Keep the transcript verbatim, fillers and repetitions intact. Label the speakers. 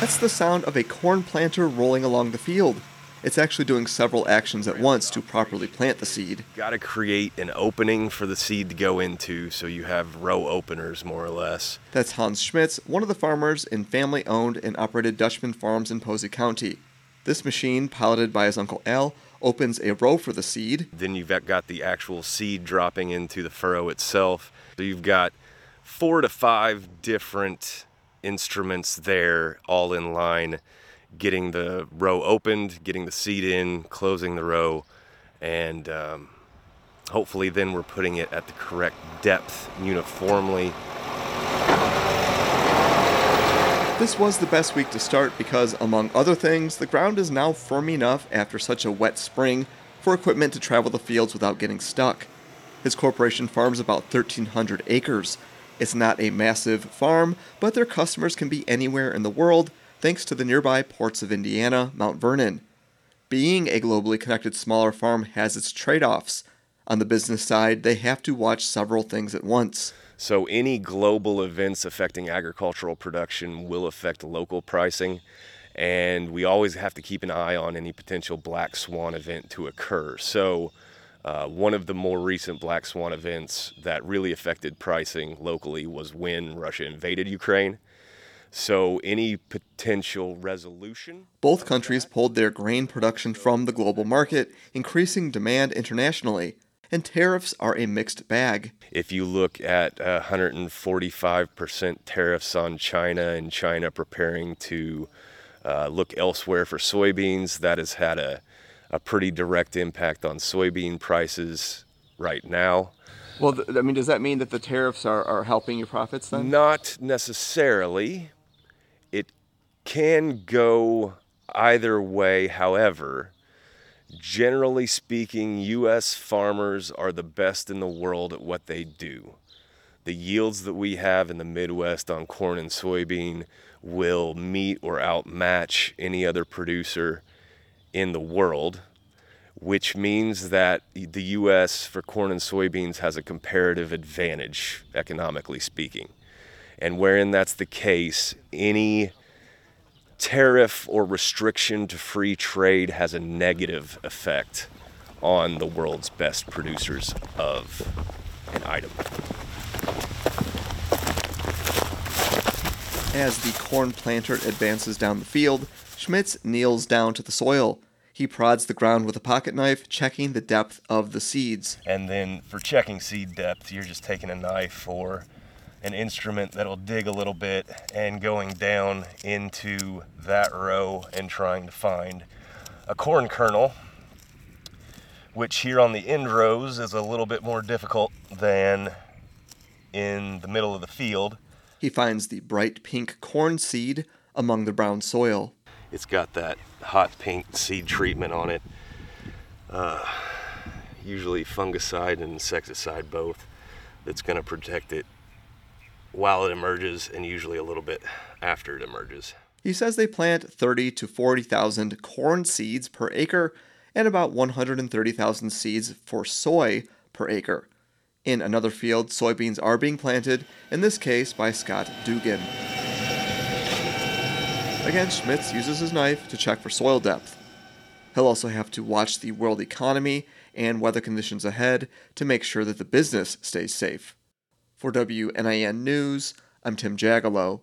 Speaker 1: That's the sound of a corn planter rolling along the field. It's actually doing several actions at once to properly plant the seed.
Speaker 2: Got to create an opening for the seed to go into, so you have row openers, more or less.
Speaker 1: That's Hans Schmitz, one of the farmers in family-owned and operated Dutchman Farms in Posey County. This machine, piloted by his Uncle Al, opens a row for the seed.
Speaker 2: Then you've got the actual seed dropping into the furrow itself. So you've got four to five different instruments there, all in line, getting the row opened, getting the seed in, closing the row, and um, hopefully then we're putting it at the correct depth uniformly.
Speaker 1: This was the best week to start because, among other things, the ground is now firm enough after such a wet spring for equipment to travel the fields without getting stuck. His corporation farms about thirteen hundred acres. It's not a massive farm, but their customers can be anywhere in the world thanks to the nearby ports of Indiana, Mount Vernon. Being a globally connected smaller farm has its trade-offs. On the business side, they have to watch several things at once.
Speaker 2: So any global events affecting agricultural production will affect local pricing, and we always have to keep an eye on any potential black swan event to occur. So uh, one of the more recent black swan events that really affected pricing locally was when Russia invaded Ukraine. So any potential resolution?
Speaker 1: Both countries pulled their grain production from the global market, increasing demand internationally. And tariffs are a mixed bag.
Speaker 2: If you look at one hundred forty-five percent tariffs on China and China preparing to uh, look elsewhere for soybeans, that has had a, a pretty direct impact on soybean prices right now.
Speaker 1: Well, th- I mean, does that mean that the tariffs are, are helping your profits then?
Speaker 2: Not necessarily. It can go either way, however. Generally speaking, U S farmers are the best in the world at what they do. The yields that we have in the Midwest on corn and soybean will meet or outmatch any other producer in the world, which means that the U S for corn and soybeans has a comparative advantage, economically speaking. And wherein that's the case, any tariff or restriction to free trade has a negative effect on the world's best producers of an item.
Speaker 1: As the corn planter advances down the field, Schmitz kneels down to the soil. He prods the ground with a pocket knife, checking the depth of the seeds.
Speaker 2: And then for checking seed depth, you're just taking a knife or an instrument that'll dig a little bit and going down into that row and trying to find a corn kernel, which here on the end rows is a little bit more difficult than in the middle of the field.
Speaker 1: He finds the bright pink corn seed among the brown soil.
Speaker 2: It's got that hot pink seed treatment on it, uh, usually fungicide and insecticide both, that's going to protect it while it emerges and usually a little bit after it emerges.
Speaker 1: He says they plant thirty to forty thousand corn seeds per acre and about one hundred thirty thousand seeds for soy per acre. In another field, soybeans are being planted, in this case by Scott Dugan. Again, Schmitz uses his knife to check for soil depth. He'll also have to watch the world economy and weather conditions ahead to make sure that the business stays safe. For W N I N News, I'm Tim Jagalow.